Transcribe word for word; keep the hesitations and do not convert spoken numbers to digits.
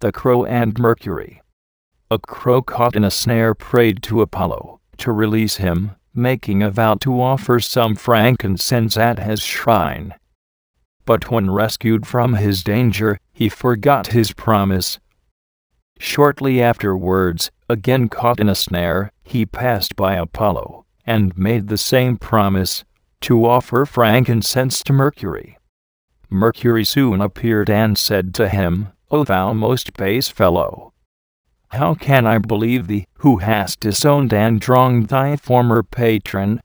the Crow and Mercury. A crow caught in a snare prayed to Apollo to release him, making a vow to offer some frankincense at his shrine. But when rescued from his danger, he forgot his promise. Shortly afterwards, again caught in a snare, he passed by Apollo, and made the same promise, to offer frankincense to Mercury. Mercury soon appeared and said to him, "O thou most base fellow! How can I believe thee, who hast disowned and wronged thy former patron,